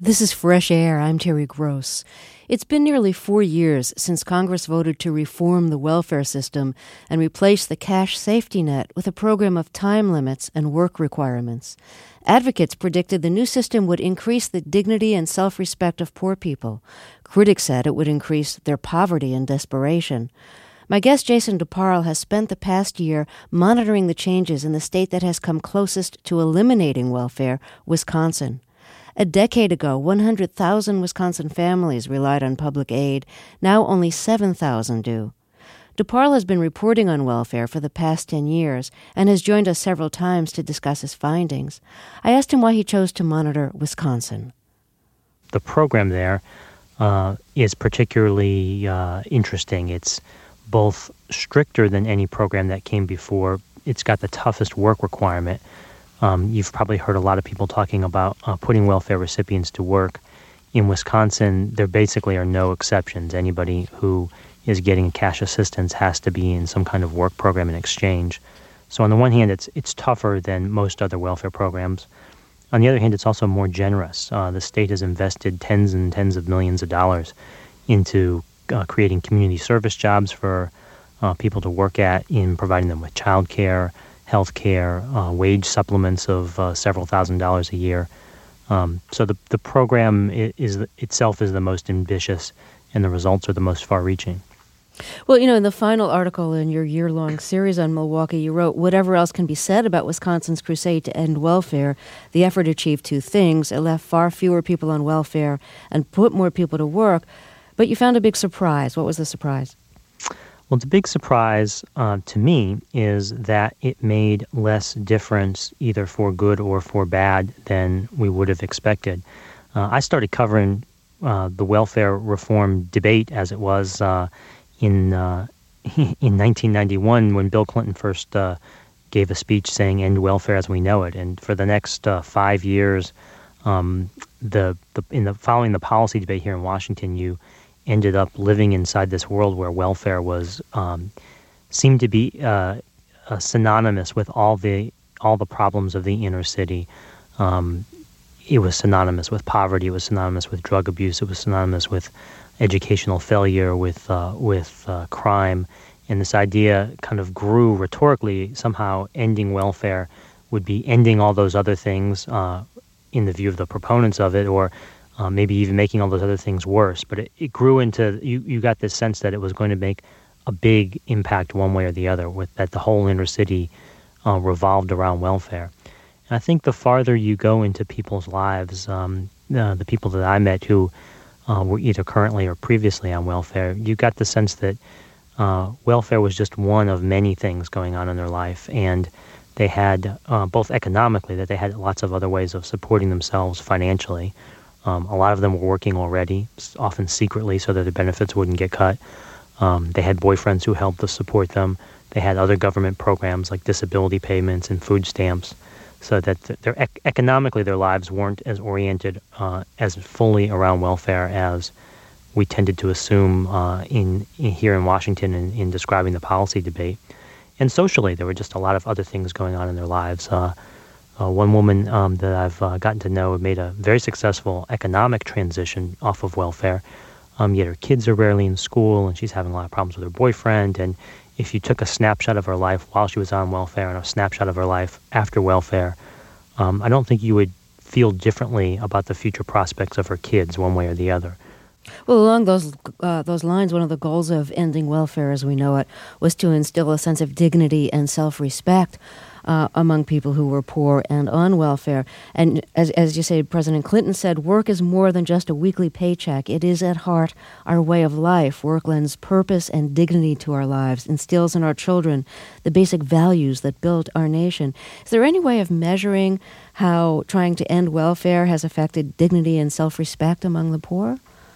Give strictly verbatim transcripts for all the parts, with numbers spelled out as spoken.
This is Fresh Air. I'm Terry Gross. It's been nearly four years since Congress voted to reform the welfare system and replace the cash safety net with a program of time limits and work requirements. Advocates predicted the new system would increase the dignity and self-respect of poor people. Critics said it would increase their poverty and desperation. My guest, Jason DeParle, has spent the past year monitoring the changes in the state that has come closest to eliminating welfare, Wisconsin. A decade ago, one hundred thousand Wisconsin families relied on public aid. Now only seven thousand do. DeParle has been reporting on welfare for the past ten years and has joined us several times to discuss his findings. I asked him why he chose to monitor Wisconsin. The program there uh, is particularly uh, interesting. It's both stricter than any program that came before. It's got the toughest work requirement. Um, you've probably heard a lot of people talking about uh, putting welfare recipients to work. In Wisconsin, there basically are no exceptions. Anybody who is getting cash assistance has to be in some kind of work program in exchange. So on the one hand, it's it's tougher than most other welfare programs. On the other hand, it's also more generous. Uh, the state has invested tens and tens of millions of dollars into uh, creating community service jobs for uh, people to work at, in providing them with child care, health care, uh, wage supplements of uh, several thousand dollars a year. Um, so the the program is, is itself is the most ambitious, and the results are the most far-reaching. Well, you know, in the final article in your year-long series on Milwaukee, you wrote, whatever else can be said about Wisconsin's crusade to end welfare, the effort achieved two things. It left far fewer people on welfare and put more people to work. But you found a big surprise. What was the surprise? Well, the big surprise uh, to me is that it made less difference either for good or for bad than we would have expected. Uh, I started covering uh, the welfare reform debate as it was uh, in uh, in nineteen ninety-one when Bill Clinton first uh, gave a speech saying "End welfare as we know it," and for the next uh, five years, um, the, the in the following the policy debate here in Washington, you ended up living inside this world where welfare was um, seemed to be uh, uh, synonymous with all the all the problems of the inner city. Um, it was synonymous with poverty. It was synonymous with drug abuse. It was synonymous with educational failure, with uh, with uh, crime. And this idea kind of grew rhetorically. Somehow, ending welfare would be ending all those other things uh, in the view of the proponents of it, or Uh, maybe even making all those other things worse. But it, it grew into, you, you got this sense that it was going to make a big impact one way or the other, with that the whole inner city uh, revolved around welfare. And I think the farther you go into people's lives, um, uh, the people that I met who uh, were either currently or previously on welfare, you got the sense that uh, welfare was just one of many things going on in their life. And they had, uh, both economically, that they had lots of other ways of supporting themselves financially. Um, a lot of them were working already, often secretly, so that their benefits wouldn't get cut. Um, they had boyfriends who helped to support them. They had other government programs like disability payments and food stamps, so that their ec- economically their lives weren't as oriented uh, as fully around welfare as we tended to assume uh, in, in here in Washington in, in describing the policy debate. And socially, there were just a lot of other things going on in their lives. Uh, Uh, one woman um, that I've uh, gotten to know made a very successful economic transition off of welfare. Um, yet her kids are rarely in school, and she's having a lot of problems with her boyfriend. And if you took a snapshot of her life while she was on welfare and a snapshot of her life after welfare, um, I don't think you would feel differently about the future prospects of her kids one way or the other. Well, along those uh, those lines, one of the goals of ending welfare as we know it was to instill a sense of dignity and self-respect uh, among people who were poor and on welfare. And as as you say, President Clinton said, work is more than just a weekly paycheck. It is at heart our way of life. Work lends purpose and dignity to our lives, instills in our children the basic values that built our nation. Is there any way of measuring how trying to end welfare has affected dignity and self-respect among the poor?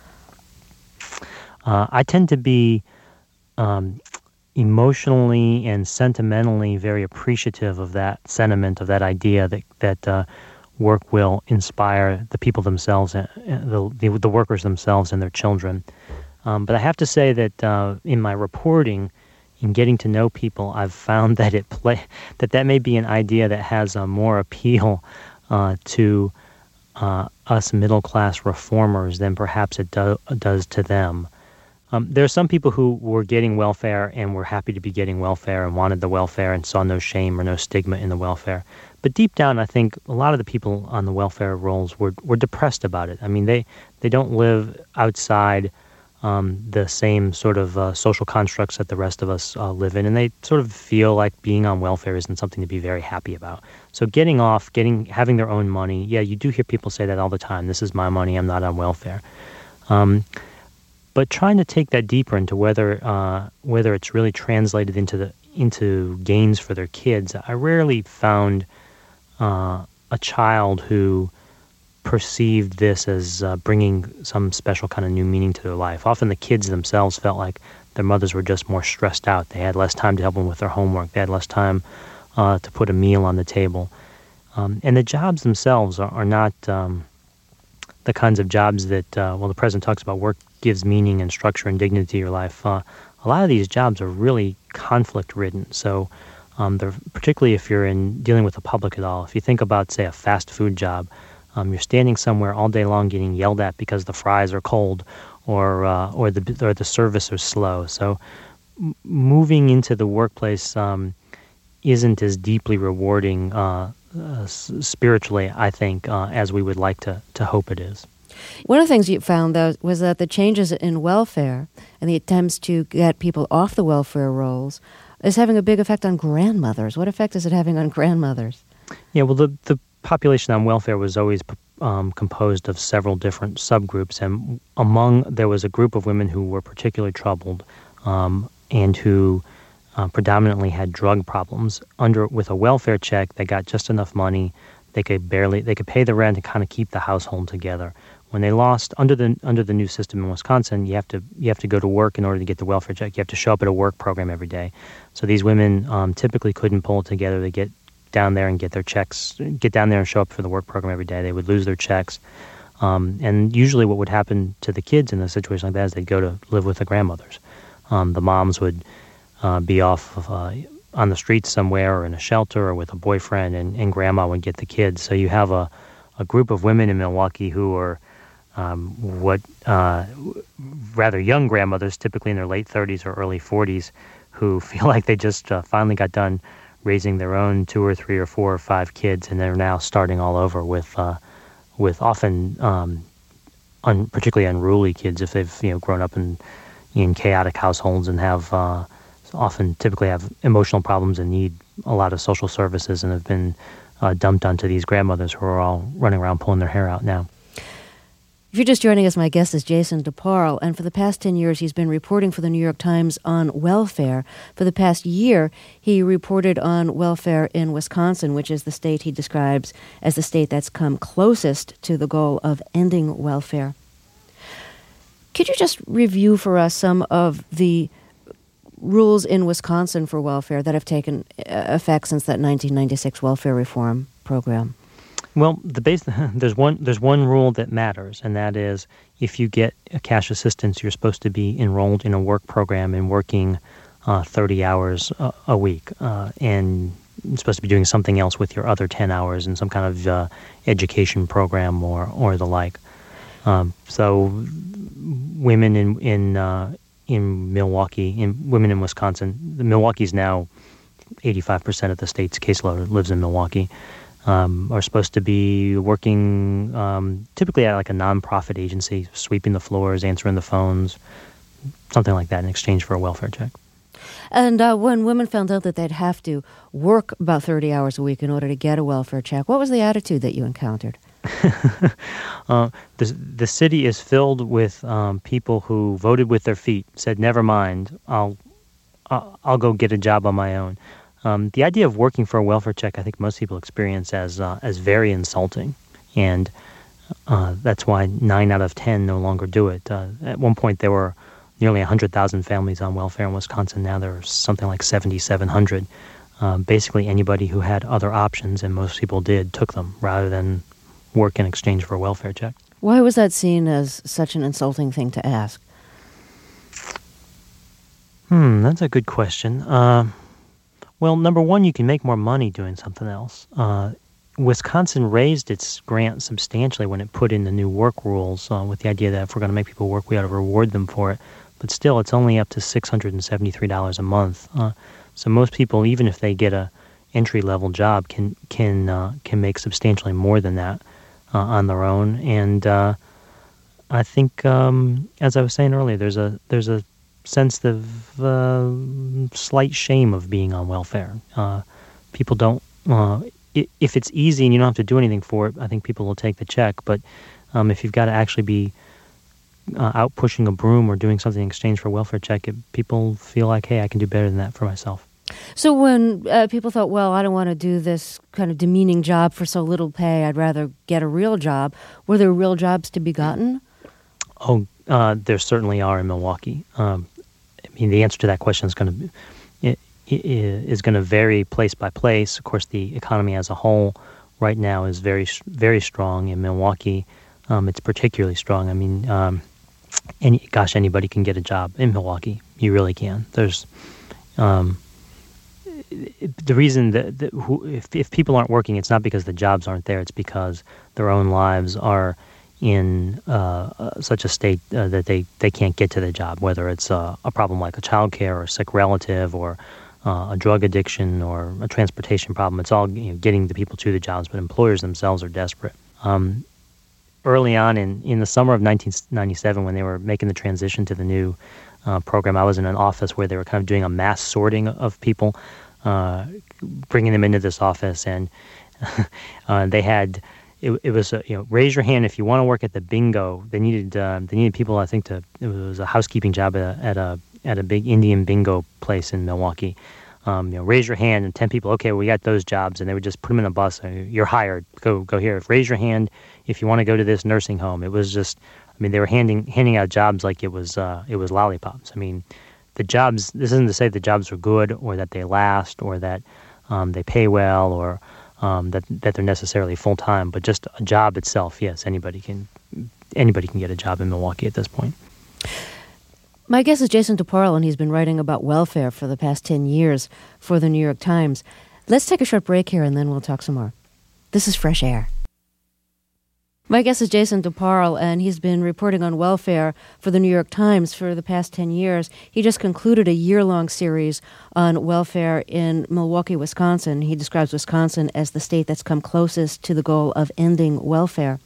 Uh, I tend to be um, emotionally and sentimentally very appreciative of that sentiment, of that idea that that uh, work will inspire the people themselves, uh, the, the the workers themselves and their children. Um, but I have to say that uh, in my reporting, in getting to know people, I've found that it play that that may be an idea that has uh, more appeal uh, to uh, us middle-class reformers than perhaps it do- does to them. Um, there are some people who were getting welfare and were happy to be getting welfare and wanted the welfare and saw no shame or no stigma in the welfare. But deep down, I think a lot of the people on the welfare rolls were, were depressed about it. I mean, they, they don't live outside um, the same sort of uh, social constructs that the rest of us uh, live in, and they sort of feel like being on welfare isn't something to be very happy about. So getting off, getting having their own money, yeah, you do hear people say that all the time. This is my money. I'm not on welfare. Um, but trying to take that deeper into whether uh, whether it's really translated into the into gains for their kids, I rarely found uh, a child who perceived this as uh, bringing some special kind of new meaning to their life. Often the kids themselves felt like their mothers were just more stressed out. They had less time to help them with their homework. They had less time uh, to put a meal on the table. Um, and the jobs themselves are, are not um, the kinds of jobs that, uh, well, the president talks about work gives meaning and structure and dignity to your life. Uh, a lot of these jobs are really conflict-ridden. So um, they're, particularly if you're in dealing with the public at all. If you think about, say, a fast food job, Um, you're standing somewhere all day long getting yelled at because the fries are cold or uh, or the or the service is slow. So m- moving into the workplace um, isn't as deeply rewarding uh, uh, s- spiritually, I think, uh, as we would like to, to hope it is. One of the things you found, though, was that the changes in welfare and the attempts to get people off the welfare rolls is having a big effect on grandmothers. What effect is it having on grandmothers? Yeah, well, the, the population on welfare was always um, composed of several different subgroups, and among there was a group of women who were particularly troubled um, and who uh, predominantly had drug problems. Under with a welfare check, they got just enough money; they could barely they could pay the rent and kind of keep the household together. When they lost under the under the new system in Wisconsin, you have to you have to go to work in order to get the welfare check. You have to show up at a work program every day. So these women um, typically couldn't pull it together to get down there and get their checks, get down there and show up for the work program every day. They would lose their checks. Um, and usually what would happen to the kids in a situation like that is they'd go to live with the grandmothers. Um, the moms would uh, be off uh, on the streets somewhere or in a shelter or with a boyfriend, and, and grandma would get the kids. So you have a, a group of women in Milwaukee who are um, what uh, rather young grandmothers, typically in their late thirties or early forties, who feel like they just uh, finally got done raising their own two or three or four or five kids, and they're now starting all over with, uh, with often um, un, particularly unruly kids if they've you know grown up in in chaotic households and have uh, often typically have emotional problems and need a lot of social services and have been uh, dumped onto these grandmothers who are all running around pulling their hair out now. If you're just joining us, my guest is Jason DeParle, and for the past ten years, he's been reporting for the New York Times on welfare. For the past year, he reported on welfare in Wisconsin, which is the state he describes as the state that's come closest to the goal of ending welfare. Could you just review for us some of the rules in Wisconsin for welfare that have taken effect since that nineteen ninety-six welfare reform program? Well, the base, there's one there's one rule that matters, and that is if you get a cash assistance, you're supposed to be enrolled in a work program and working uh, thirty hours a, a week, uh, and you're supposed to be doing something else with your other ten hours in some kind of uh, education program or or the like. Um, so, women in in uh, in Milwaukee, in women in Wisconsin, Milwaukee's now eighty-five percent of the state's caseload lives in Milwaukee. Um, are supposed to be working um, typically at like a nonprofit agency, sweeping the floors, answering the phones, something like that in exchange for a welfare check. And uh, when women found out that they'd have to work about thirty hours a week in order to get a welfare check, what was the attitude that you encountered? uh, the, the city is filled with um, people who voted with their feet, said, never mind, I'll, I'll, I'll go get a job on my own. Um, the idea of working for a welfare check, I think most people experience as uh, as very insulting, and uh, that's why nine out of ten no longer do it. Uh, at one point, there were nearly one hundred thousand families on welfare in Wisconsin. Now there are something like seventy-seven hundred. Um, basically, anybody who had other options, and most people did, took them rather than work in exchange for a welfare check. Why was that seen as such an insulting thing to ask? Hmm, that's a good question. Uh, Well, number one, you can make more money doing something else. Uh, Wisconsin raised its grant substantially when it put in the new work rules uh, with the idea that if we're going to make people work, we ought to reward them for it. But still, it's only up to six hundred seventy-three dollars a month. Uh, so most people, even if they get a entry-level job, can can uh, can make substantially more than that uh, on their own. And uh, I think, um, as I was saying earlier, there's a there's a sense of uh, slight shame of being on welfare. Uh, people don't. Uh, if it's easy and you don't have to do anything for it, I think people will take the check. But um, if you've got to actually be uh, out pushing a broom or doing something in exchange for a welfare check, it, people feel like, hey, I can do better than that for myself. So when uh, people thought, well, I don't want to do this kind of demeaning job for so little pay, I'd rather get a real job, were there real jobs to be gotten? Oh, uh, there certainly are in Milwaukee. Um, I mean, the answer to that question is going to be, it, is going to vary place by place. Of course, the economy as a whole right now is very, very strong. In Milwaukee, um, it's particularly strong. I mean, um, any gosh, anybody can get a job in Milwaukee. You really can. There's um, the reason that, that who, if, if people aren't working, it's not because the jobs aren't there. It's because their own lives are in uh, such a state uh, that they, they can't get to the job, whether it's uh, a problem like a child care or a sick relative or Uh, a drug addiction or a transportation problem. It's all, you know, getting the people to the jobs, but employers themselves are desperate. Um, early on in, in the summer of nineteen ninety-seven, when they were making the transition to the new uh, program, I was in an office where they were kind of doing a mass sorting of people, uh, bringing them into this office, and uh, they had, it, it was, uh, you know, raise your hand if you want to work at the bingo. They needed, uh, they needed people, I think, to, it was a housekeeping job at a, at a at a big Indian bingo place in Milwaukee. Um, you know, raise your hand, and ten people, okay, well, we got those jobs, and they would just put them in a bus. And you're hired. Go go here. Raise your hand if you want to go to this nursing home. It was just, I mean, they were handing handing out jobs like it was uh, it was lollipops. I mean, the jobs, this isn't to say the jobs are good or that they last or that um, they pay well or um, that, that they're necessarily full-time, but just a job itself, yes, anybody can anybody can get a job in Milwaukee at this point. My guest is Jason DeParle, and he's been writing about welfare for the past ten years for the New York Times. Let's take a short break here, and then we'll talk some more. This is Fresh Air. My guest is Jason DeParle, and he's been reporting on welfare for the New York Times for the past ten years. He just concluded a year-long series on welfare in Milwaukee, Wisconsin. He describes Wisconsin as the state that's come closest to the goal of ending welfare.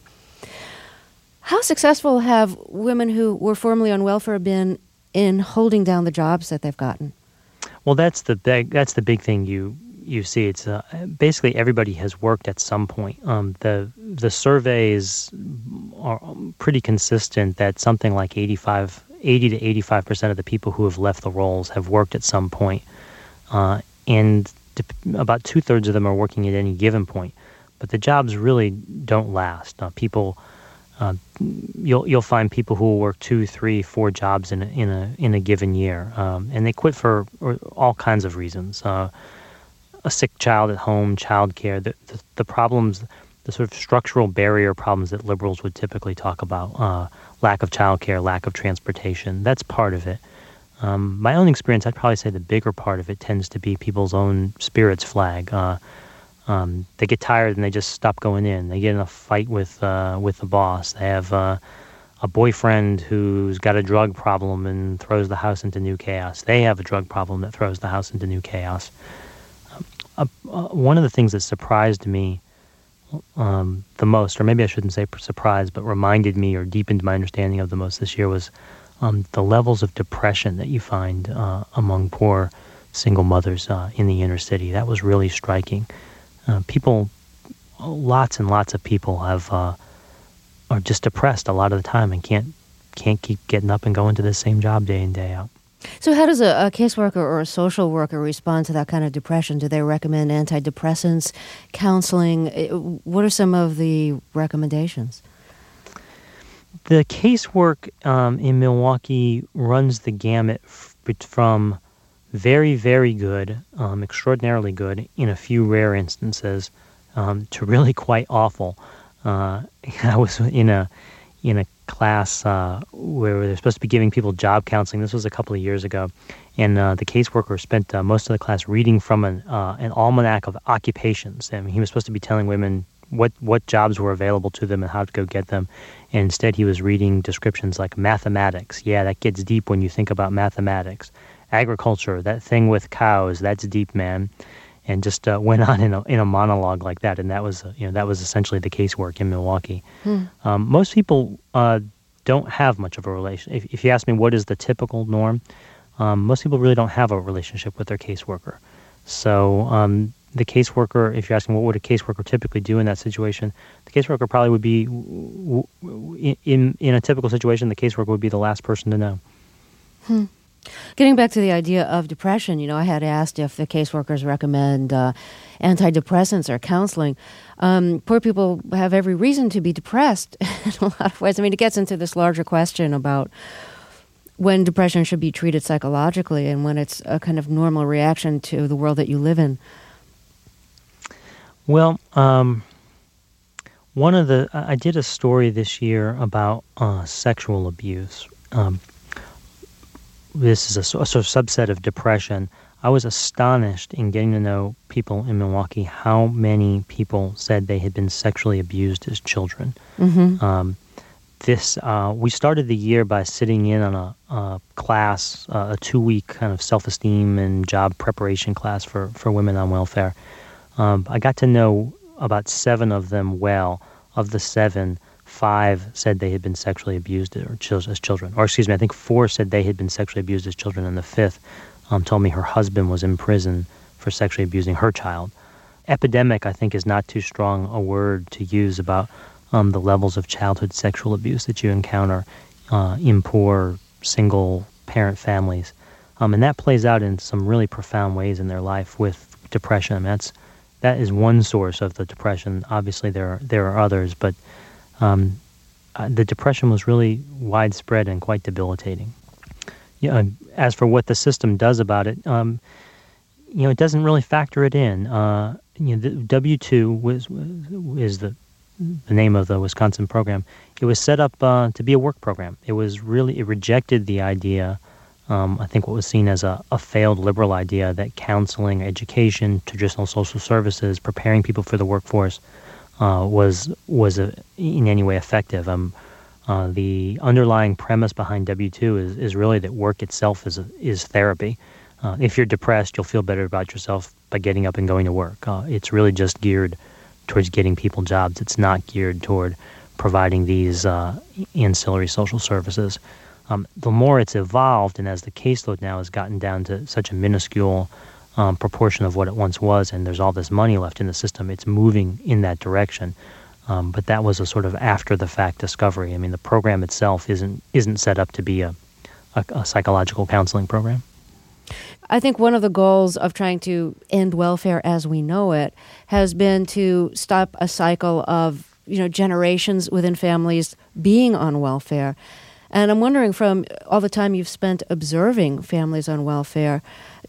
How successful have women who were formerly on welfare been in holding down the jobs that they've gotten? Well, that's the big, that's the big thing you you see. It's uh, basically everybody has worked at some point. Um, the the surveys are pretty consistent that something like eighty-five, eighty to eighty-five percent of the people who have left the rolls have worked at some point, uh, and about two thirds of them are working at any given point. But the jobs really don't last. Uh, people. Uh, you'll you'll find people who will work two, three, four jobs in a, in a in a given year, um, and they quit for all kinds of reasons. Uh, a sick child at home, child care, the, the the problems, the sort of structural barrier problems that liberals would typically talk about, uh, lack of child care, lack of transportation. That's part of it. Um, my own experience, I'd probably say the bigger part of it tends to be people's own spirits flag. Uh, Um, they get tired and they just stop going in. They get in a fight with uh, with the boss. They have uh, a boyfriend who's got a drug problem and throws the house into new chaos. They have a drug problem that throws the house into new chaos. Um, uh, uh, one of the things that surprised me um, the most, or maybe I shouldn't say surprised, but reminded me or deepened my understanding of the most this year was um, the levels of depression that you find uh, among poor single mothers uh, in the inner city. That was really striking. Uh, people, lots and lots of people have uh, are just depressed a lot of the time and can't can't keep getting up and going to the same job day in, day out. So how does a, a caseworker or a social worker respond to that kind of depression? Do they recommend antidepressants, counseling? What are some of the recommendations? The casework um, in Milwaukee runs the gamut f- from very, very good, um, extraordinarily good in a few rare instances, um, to really quite awful. Uh, I was in a in a class uh, where they're supposed to be giving people job counseling. This was a couple of years ago. And uh, the caseworker spent uh, most of the class reading from an, uh, an almanac of occupations. And he was supposed to be telling women what, what jobs were available to them and how to go get them. And instead he was reading descriptions like mathematics. Yeah, that gets deep when you think about mathematics. Agriculture, that thing with cows, that's deep, man. And just uh, went on in a, in a monologue like that. And that was, uh, you know, that was essentially the casework in Milwaukee. Hmm. Um, most people uh, don't have much of a relation. If, if you ask me what is the typical norm, um, most people really don't have a relationship with their caseworker. So um, the caseworker, if you're asking what would a caseworker typically do in that situation, the caseworker probably would be, in, in a typical situation, the caseworker would be the last person to know. Hmm. Getting back to the idea of depression, you know, I had asked if the caseworkers recommend uh, antidepressants or counseling. Um, poor people have every reason to be depressed in a lot of ways. I mean, it gets into this larger question about when depression should be treated psychologically and when it's a kind of normal reaction to the world that you live in. Well, um, one of the, I did a story this year about uh, sexual abuse. Um, this is a, a sort of subset of depression. I was astonished in getting to know people in Milwaukee how many people said they had been sexually abused as children. Mm-hmm. Um, this uh, we started the year by sitting in on a, a class, uh, a two-week kind of self-esteem and job preparation class for, for women on welfare. Um, I got to know about seven of them well. Of the seven, five said they had been sexually abused or as children. Or excuse me, I think four said they had been sexually abused as children, and the fifth um, told me her husband was in prison for sexually abusing her child. Epidemic, I think, is not too strong a word to use about um, the levels of childhood sexual abuse that you encounter uh, in poor, single-parent families. Um, and that plays out in some really profound ways in their life with depression. I mean, that's That is one source of the depression. Obviously, there are, there are others, but um, uh, the depression was really widespread and quite debilitating. Yeah, as for what the system does about it, um, you know, it doesn't really factor it in. Uh, you know, the W two was, was is the the name of the Wisconsin program. It was set up uh, to be a work program. It was really it rejected the idea. Um, I think what was seen as a, a failed liberal idea that counseling, education, traditional social services, preparing people for the workforce uh, was was a, in any way effective. Um, uh, the underlying premise behind W two is, is really that work itself is a, is therapy. Uh, if you're depressed, you'll feel better about yourself by getting up and going to work. Uh, it's really just geared towards getting people jobs. It's not geared toward providing these uh, ancillary social services. Um, the more it's evolved, and as the caseload now has gotten down to such a minuscule um, proportion of what it once was, and there's all this money left in the system, it's moving in that direction. Um, but that was a sort of after-the-fact discovery. I mean, the program itself isn't isn't set up to be a, a, a psychological counseling program. I think one of the goals of trying to end welfare as we know it has been to stop a cycle of, you know, generations within families being on welfare. And I'm wondering, from all the time you've spent observing families on welfare,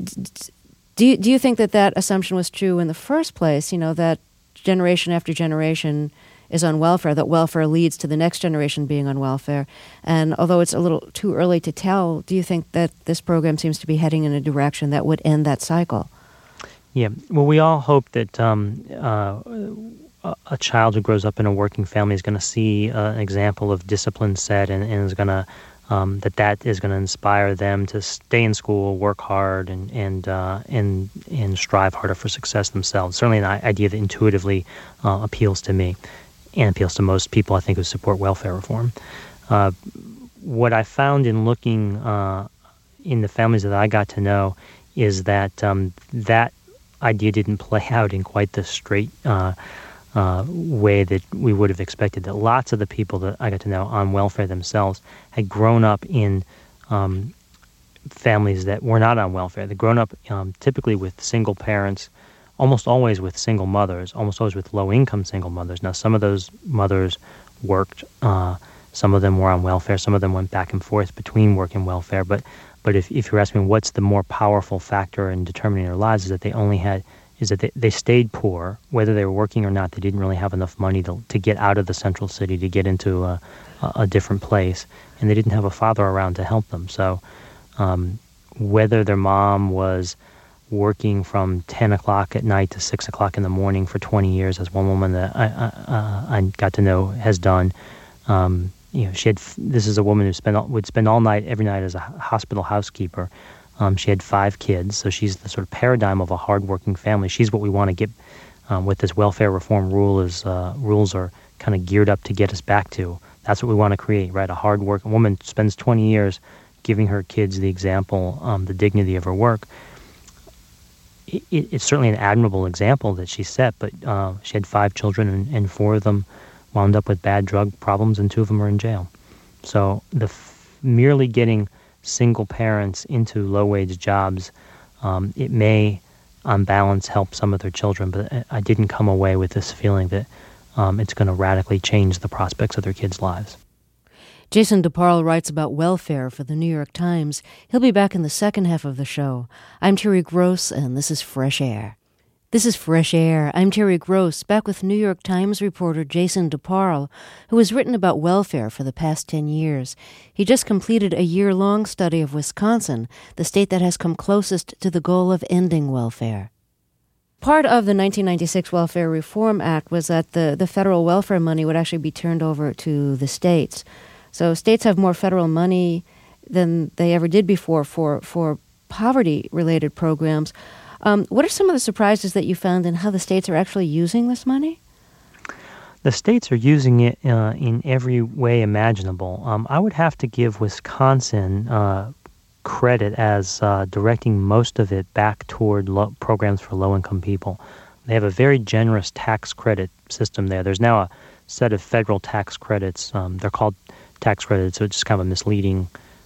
do you, do you think that that assumption was true in the first place, you know, that generation after generation is on welfare, that welfare leads to the next generation being on welfare? And although it's a little too early to tell, do you think that this program seems to be heading in a direction that would end that cycle? Yeah, well, we all hope that um, uh, a child who grows up in a working family is going to see uh, an example of discipline set, and, and is going to um, that that is going to inspire them to stay in school, work hard, and and uh, and and strive harder for success themselves. Certainly, an idea that intuitively uh, appeals to me, and appeals to most people, I think, who support welfare reform. Uh, what I found in looking uh, in the families that I got to know is that um, that idea didn't play out in quite the straight Uh, Uh, way that we would have expected. That lots of the people that I got to know on welfare themselves had grown up in um, families that were not on welfare. They'd grown up um, typically with single parents, almost always with single mothers, almost always with low-income single mothers. Now, some of those mothers worked. Uh, some of them were on welfare. Some of them went back and forth between work and welfare. But but if, if you're asking me what's the more powerful factor in determining their lives, is that they only had is that they, they stayed poor, whether they were working or not. They didn't really have enough money to to get out of the central city, to get into a, a, a different place, and they didn't have a father around to help them. So um, whether their mom was working from ten o'clock at night to six o'clock in the morning for twenty years, as one woman that I, I, uh, I got to know has done. Um, you know, she had. This is a woman who spent would spend all night, every night, as a hospital housekeeper. Um, she had five kids, so she's the sort of paradigm of a hardworking family. She's what we want to get. Um, what this welfare reform rule is, uh, rules are kind of geared up to get us back to. That's what we want to create, right? A hard-working woman spends twenty years giving her kids the example, um, the dignity of her work. It, it, it's certainly an admirable example that she set, but uh, she had five children, and, and four of them wound up with bad drug problems, and two of them are in jail. So the f- merely getting single parents into low-wage jobs, um, it may, on balance, help some of their children, but I didn't come away with this feeling that um, it's going to radically change the prospects of their kids' lives. Jason DeParle writes about welfare for the New York Times. He'll be back in the second half of the show. I'm Terry Gross, and this is Fresh Air. This is Fresh Air. I'm Terry Gross, back with New York Times reporter Jason DeParle, who has written about welfare for the past ten years. He just completed a year-long study of Wisconsin, the state that has come closest to the goal of ending welfare. Part of the nineteen ninety-six Welfare Reform Act was that the, the federal welfare money would actually be turned over to the states. So states have more federal money than they ever did before for, for poverty-related programs. Um, what are some of the surprises that you found in how the states are actually using this money? The states are using it uh, in every way imaginable. Um, I would have to give Wisconsin uh, credit as uh, directing most of it back toward lo- programs for low-income people. They have a very generous tax credit system there. There's now a set of federal tax credits. Um, they're called tax credits, so it's just kind of a misleading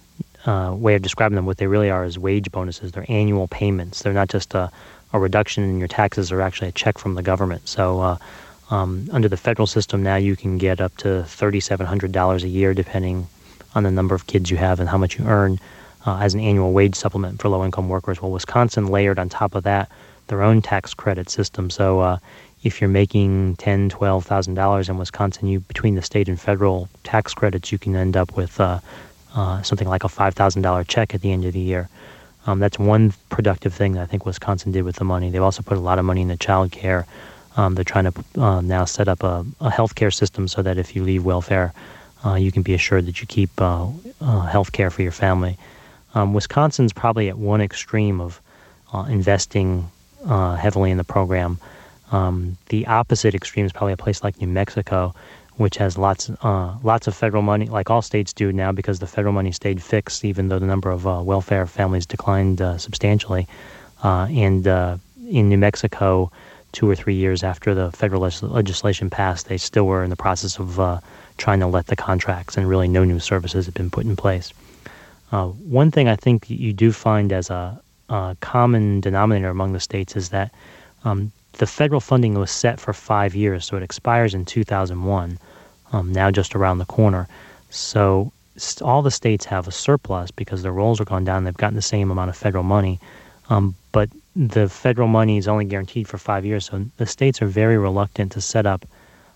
Uh, way of describing them. What they really are is wage bonuses. They're annual payments. They're not just a, a reduction in your taxes. They're actually a check from the government. So uh, um, under the federal system now, you can get up to three thousand seven hundred dollars a year, depending on the number of kids you have and how much you earn, uh, as an annual wage supplement for low-income workers. Well, Wisconsin layered on top of that their own tax credit system. So uh, if you're making ten thousand dollars, twelve thousand dollars in Wisconsin, you between the state and federal tax credits, you can end up with uh, Uh, something like a five thousand dollars check at the end of the year. Um, that's one productive thing that I think Wisconsin did with the money. They've also put a lot of money into child care. Um, they're trying to uh, now set up a, a health care system so that if you leave welfare, uh, you can be assured that you keep uh, uh, health care for your family. Um, Wisconsin's probably at one extreme of uh, investing uh, heavily in the program. Um, the opposite extreme is probably a place like New Mexico, which has lots uh, lots of federal money, like all states do now, because the federal money stayed fixed, even though the number of uh, welfare families declined uh, substantially. Uh, and uh, in New Mexico, two or three years after the federal leg- legislation passed, they still were in the process of uh, trying to let the contracts, and really no new services had been put in place. Uh, one thing I think you do find as a, a common denominator among the states is that um, the federal funding was set for five years, so it expires in two thousand one, um, now just around the corner. So st- all the states have a surplus because their rolls are gone down. They've gotten the same amount of federal money, um, but the federal money is only guaranteed for five years, so the states are very reluctant to set up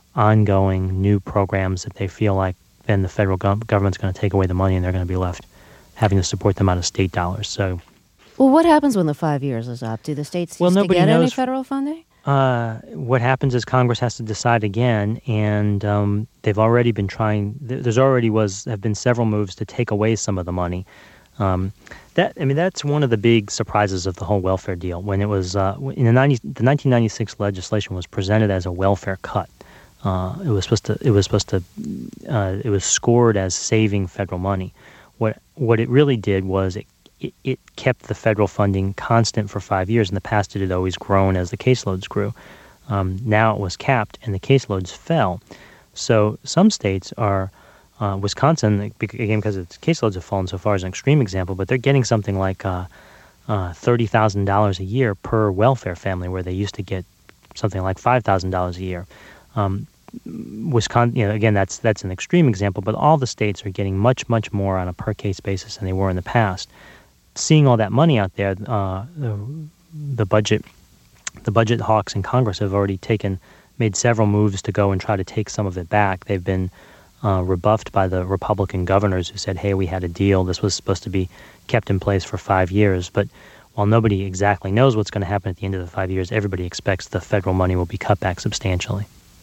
ongoing new programs that they feel like then the federal gov- government's going to take away the money and they're going to be left having to support them out of state dollars. So, well, what happens when the five years is up? Do the states well, used to nobody get knows. any federal funding? Uh, what happens is Congress has to decide again, and um, they've already been trying. There's already was have been several moves to take away some of the money. Um, that I mean, that's one of the big surprises of the whole welfare deal. When it was uh, in the ninety, the nineteen ninety-six legislation was presented as a welfare cut. Uh, it was supposed to. It was supposed to. Uh, it was scored as saving federal money. What what it really did was it. It, it kept the federal funding constant for five years. In the past, it had always grown as the caseloads grew. Um, now it was capped, and the caseloads fell. So some states are, uh, Wisconsin, again, because its caseloads have fallen so far as an extreme example, but they're getting something like uh, uh, thirty thousand dollars a year per welfare family, where they used to get something like five thousand dollars a year. Um, Wisconsin, you know, again, that's that's an extreme example, but all the states are getting much, much more on a per-case basis than they were in the past. Seeing all that money out there, uh, the, the budget, the budget hawks in Congress have already taken, made several moves to go and try to take some of it back. They've been uh, rebuffed by the Republican governors who said, hey, we had a deal. This was supposed to be kept in place for five years. But while nobody exactly knows what's going to happen at the end of the five years, everybody expects the federal money will be cut back substantially.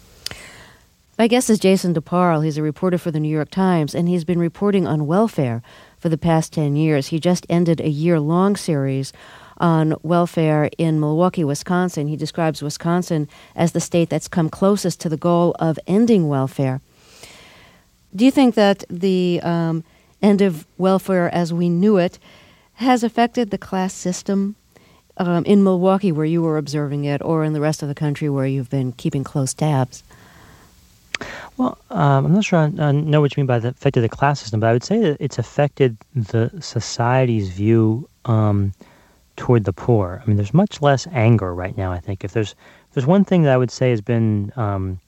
My guest is Jason DeParle. He's a reporter for the New York Times, and he's been reporting on welfare for the past ten years. He just ended a year-long series on welfare in Milwaukee, Wisconsin. He describes Wisconsin as the state that's come closest to the goal of ending welfare. Do you think that the um, end of welfare as we knew it has affected the class system um, in Milwaukee where you were observing it, or in the rest of the country where you've been keeping close tabs? Well, um, I'm not sure I uh, know what you mean by the affected the class system, but I would say that it's affected the society's view um, toward the poor. I mean, there's much less anger right now, I think. If there's if there's one thing that I would say has been um,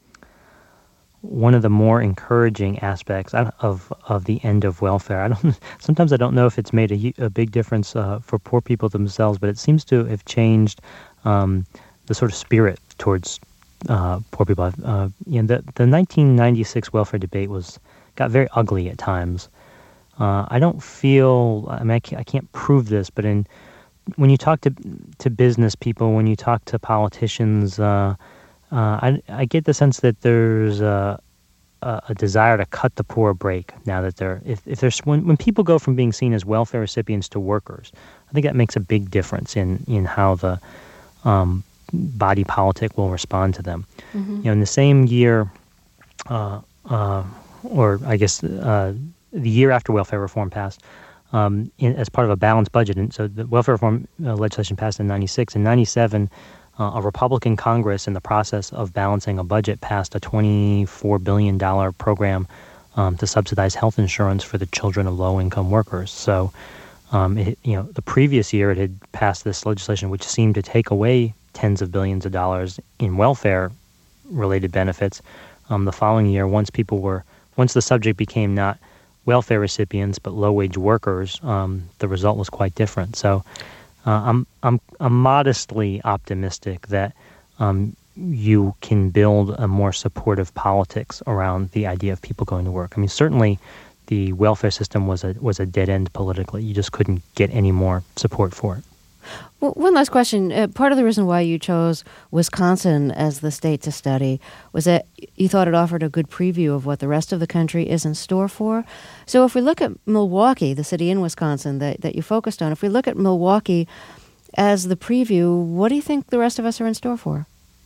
one of the more encouraging aspects of of the end of welfare, I don't. Sometimes I don't know if it's made a, a big difference uh, for poor people themselves, but it seems to have changed um, the sort of spirit towards Uh, poor people. Uh, you know, the the nineteen ninety-six welfare debate was got very ugly at times. Uh, I don't feel. I mean, I can't, I can't prove this, but in when you talk to to business people, when you talk to politicians, uh, uh, I I get the sense that there's a, a, a desire to cut the poor a break now that they're if if there's when when people go from being seen as welfare recipients to workers, I think that makes a big difference in in how the um, body politic will respond to them. Mm-hmm. You know, in the same year, uh, uh, or I guess uh, the year after welfare reform passed, um, in, as part of a balanced budget, and so the welfare reform uh, legislation passed in ninety-six. In ninety-seven, uh, a Republican Congress, in the process of balancing a budget, passed a twenty-four billion dollars program um, to subsidize health insurance for the children of low-income workers. So, um, it, you know, the previous year it had passed this legislation which seemed to take away tens of billions of dollars in welfare-related benefits. Um, the following year, once people were, once the subject became not welfare recipients but low-wage workers, um, the result was quite different. So, uh, I'm I'm I'm modestly optimistic that um, you can build a more supportive politics around the idea of people going to work. I mean, certainly, the welfare system was a was a dead end politically. You just couldn't get any more support for it. Well, one last question. Uh, part of the reason why you chose Wisconsin as the state to study was that you thought it offered a good preview of what the rest of the country is in store for. So if we look at Milwaukee, the city in Wisconsin that, that you focused on, if we look at Milwaukee as the preview, what do you think the rest of us are in store for?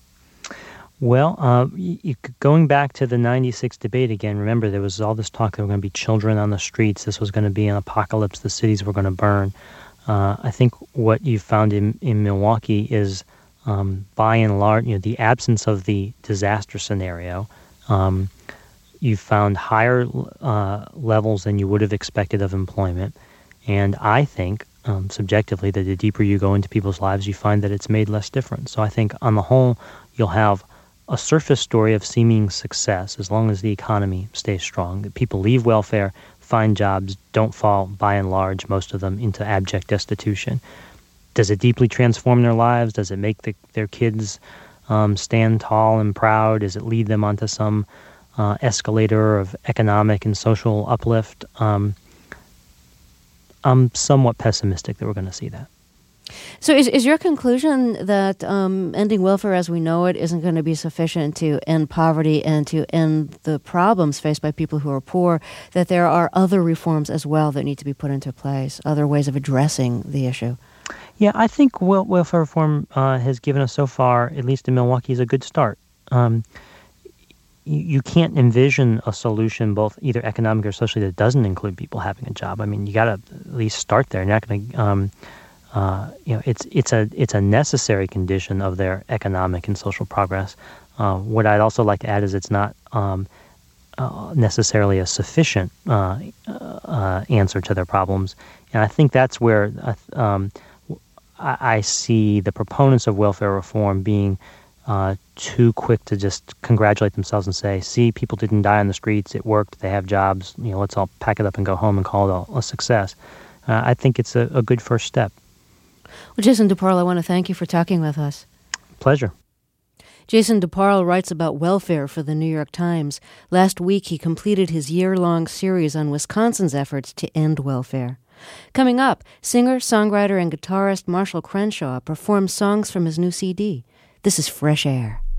Well, uh, you, going back to the ninety-six debate again, remember there was all this talk that there were going to be children on the streets. This was going to be an apocalypse. The cities were going to burn. Uh, I think what you found in, in Milwaukee is, um, by and large, you know, the absence of the disaster scenario. Um, you found higher uh, levels than you would have expected of employment, and I think, um, subjectively, that the deeper you go into people's lives, you find that it's made less difference. So I think, on the whole, you'll have a surface story of seeming success as long as the economy stays strong. That people leave welfare, find jobs, don't fall, by and large, most of them, into abject destitution. Does it deeply transform their lives? Does it make the, their kids um, stand tall and proud? Does it lead them onto some uh, escalator of economic and social uplift? Um, I'm somewhat pessimistic that we're going to see that. So is, is your conclusion that um, ending welfare as we know it isn't going to be sufficient to end poverty and to end the problems faced by people who are poor, that there are other reforms as well that need to be put into place, other ways of addressing the issue? Yeah, I think wel- welfare reform uh, has given us so far, at least in Milwaukee, is a good start. Um, you, you can't envision a solution, both either economic or socially, that doesn't include people having a job. I mean, you got to at least start there. You're not going to... Um, Uh, you know, it's it's a it's a necessary condition of their economic and social progress. Uh, what I'd also like to add is it's not um, uh, necessarily a sufficient uh, uh, answer to their problems, and I think that's where uh, um, I, I see the proponents of welfare reform being uh, too quick to just congratulate themselves and say, "See, people didn't die on the streets; it worked. They have jobs. You know, let's all pack it up and go home and call it a, a success." Uh, I think it's a, a good first step. Well, Jason DeParle, I want to thank you for talking with us. Pleasure. Jason DeParle writes about welfare for the New York Times. Last week, he completed his year-long series on Wisconsin's efforts to end welfare. Coming up, singer, songwriter, and guitarist Marshall Crenshaw performs songs from his new C D. This is Fresh Air.